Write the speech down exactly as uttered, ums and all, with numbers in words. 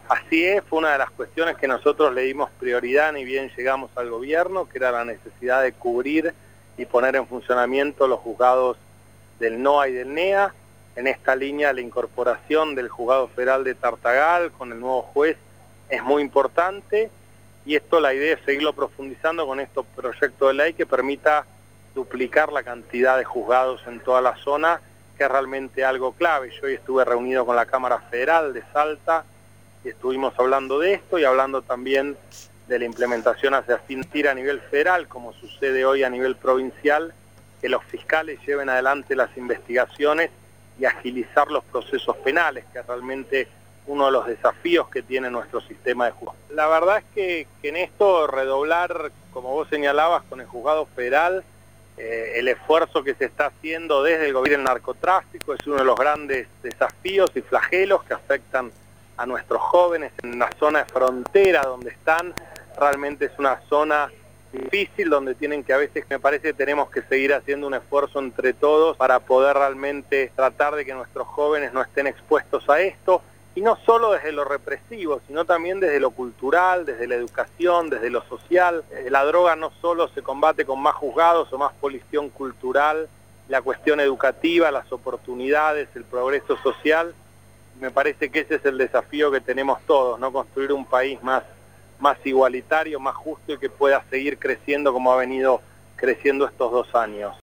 Así es, fue una de las cuestiones que nosotros le dimos prioridad ni bien llegamos al gobierno, que era la necesidad de cubrir y poner en funcionamiento los juzgados del N O A y del N E A. En esta línea la incorporación del Juzgado Federal de Tartagal con el nuevo juez es muy importante, y esto la idea es seguirlo profundizando con estos proyectos de ley que permita duplicar la cantidad de juzgados en toda la zona, que es realmente algo clave. Yo hoy estuve reunido con la Cámara Federal de Salta y estuvimos hablando de esto y hablando también de la implementación hacia Cintir a nivel federal, como sucede hoy a nivel provincial, que los fiscales lleven adelante las investigaciones y agilizar los procesos penales, que es realmente uno de los desafíos que tiene nuestro sistema de justicia. La verdad es que, que en esto redoblar, como vos señalabas, con el juzgado federal, eh, el esfuerzo que se está haciendo desde el gobierno del narcotráfico es uno de los grandes desafíos y flagelos que afectan a nuestros jóvenes en la zona de frontera donde están. Realmente es una zona difícil donde tienen que a veces, me parece, tenemos que seguir haciendo un esfuerzo entre todos para poder realmente tratar de que nuestros jóvenes no estén expuestos a esto, y no solo desde lo represivo, sino también desde lo cultural, desde la educación, desde lo social. Eh, la droga no solo se combate con más juzgados o más policía cultural, la cuestión educativa, las oportunidades, el progreso social. Me parece que ese es el desafío que tenemos todos, ¿no? Construir un país más, más igualitario, más justo y que pueda seguir creciendo como ha venido creciendo estos dos años.